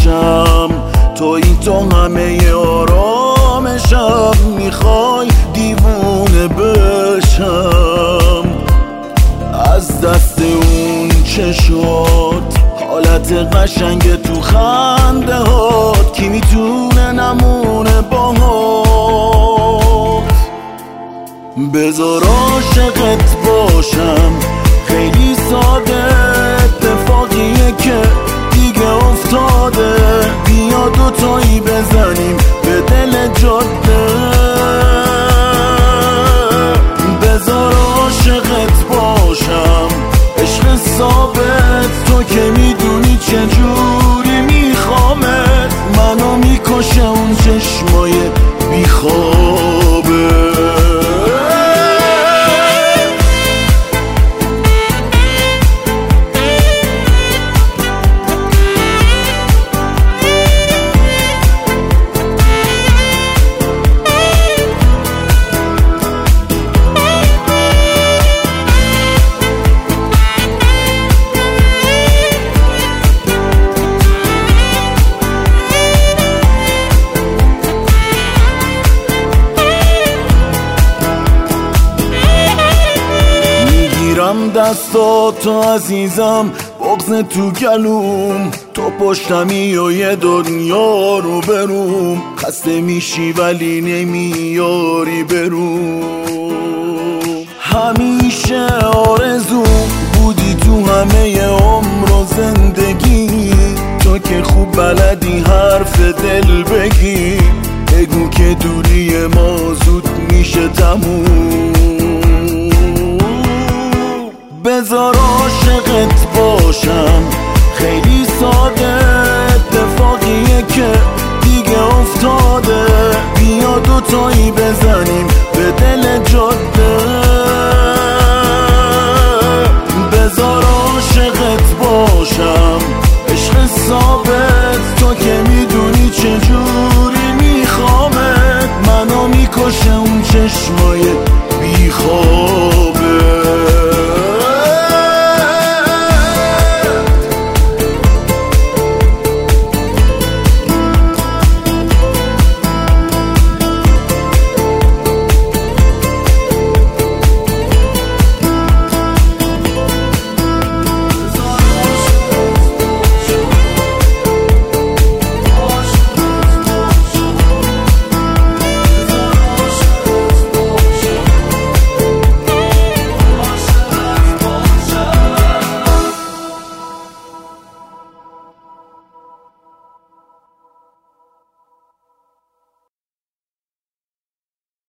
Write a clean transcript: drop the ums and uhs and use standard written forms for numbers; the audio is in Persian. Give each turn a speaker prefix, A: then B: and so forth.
A: باشم، تو همه آرامشم، میخوای دیوونه بشم. از دست اون چشات، حالت قشنگ تو خنده هات، کی میتونه نمونه باهات. بذار عاشقت باشم، خیلی ساده، اتفاقیه که دیگه افتاده. بیا دوتایی بزنیم به دل جاده. بذار عاشقت باشم، عشق ثابت، تو که میدونی چجوری میخوامت. منو میکشه اون چشمای بیخوابه. دستاتو عزیزم، بغض تو گلوم، تو پشتمی و یه دنیا رو بروم. خسته میشی ولی نمیاری بروم. همیشه آرزوم بودی تو همه عمر و زندگی، تو که خوب بلدی حرف دل بگی. بگو که دوری ما زود میشه تموم. بذار عاشقت باشم، خیلی ساده، اتفاقیه که دیگه افتاده. بیا دوتایی بزنیم به دل جاده. بذار عاشقت باشم، عشق ثابت، تو که میدونی چجوری میخوامت. منو میکشه اون چشمای بیخواب.